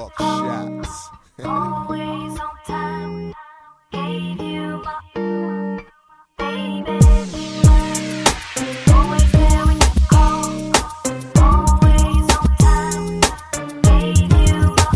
Buck shots. Always on time, gave you my baby. Always there when you call, always on time, gave you my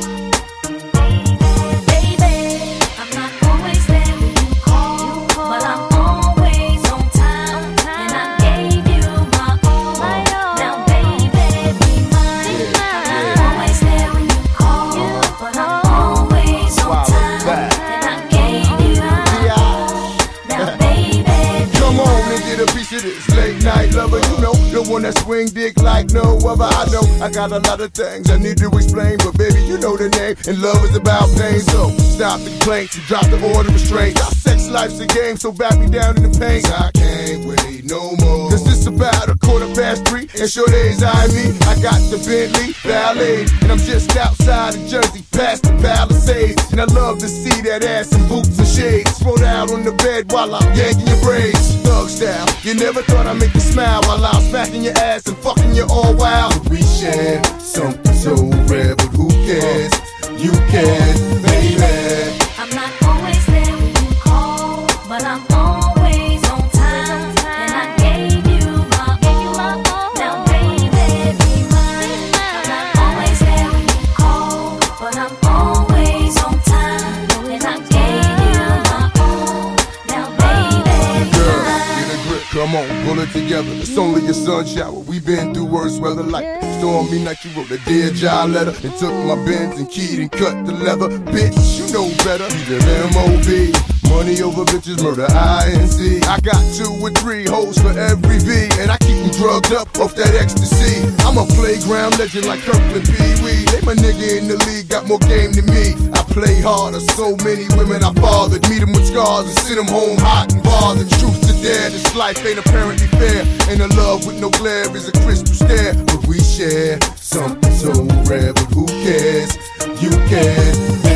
baby. I'm not always there when you call, but I'm always on time, and I gave you my all. Now baby, be mine. I'm not always there when you call, but I'm always on time, and I gave you my all. Now baby, Come on and get a piece of this late night lover. You know, the one that swing dick like no other. I know I got a lot of things I need to explain, but baby, you know the name, and love is about pain. So stop the complaints and drop the order of restraint. Our sex life's a game, so back me down in the paint. I can't wait no more. Cause it's about 3:15, and sure days I me. I got the Bentley Ballet, and I'm just outside of Jersey, past the Palisades. And I love to see that ass in boots and shades. Throw down on the bed while I'm yanking your braids. Thug style, you never thought I'd make you smile while I'm smacking your ass and fucking you all wild. But we share something so rare, but who cares? You can, baby. I'm not always there when you call, but I'm always on time, and I gave you my all. Now baby, be mine. I'm not always there when you call, but I'm always on time, and I gave you my all. Now baby, be Girl, mine. get a grip, come on, pull it together. It's only a sun shower. We been through worse weather like stormy night. You wrote a Dear John letter and took my Benz and keyed and cut the leather. Bitch, you know better. Be the M.O.B. Money over bitches, murder I.N.C. I got 2 or 3 hoes for every V, and I keep them drugged up off that ecstasy. I'm a playground legend like Kirkland Pee Wee. They my nigga in the league, got more game than me. I play harder, so many women I fathered. Meet them with scars and send them home hot and bothered. Truth to dare, this life ain't apparently fair. And a love with no glare is a crystal stare. But we share something so rare, but who cares? You can,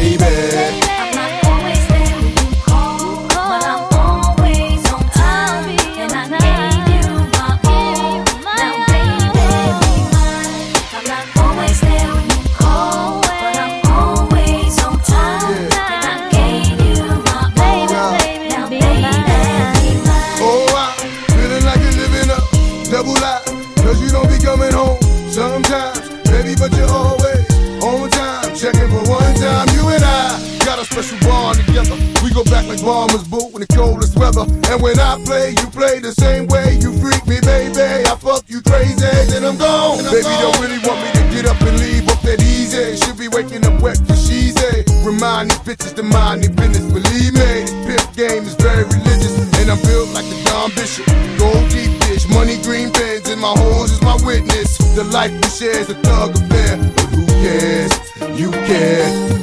baby. I'm not always there when you call, but I'm always on time, and I gave you my all. Now baby, be mine. I'm not always there when you call, but I'm always on time, and I gave you my all. Now baby, be mine. Oh, I'm feeling like you're living a double life, cause you don't be coming home sometimes, baby, but you're always on time. Checking for one time, you and I got a special bond together. We go back like bombers boot in the coldest weather. And when I play, you play the same way. You freak me, baby, I fuck you crazy, then I'm gone. Baby, don't really want me to get up and leave up that easy. Should be waking up wet cause she's a. Remind these bitches to mind their business. Believe me, this pimp game is very religious, and I'm built like the Don Bishop. Gold deep dish, money green pens, and my hoes is my witness. The life we share is a thug affair, but who cares? You care.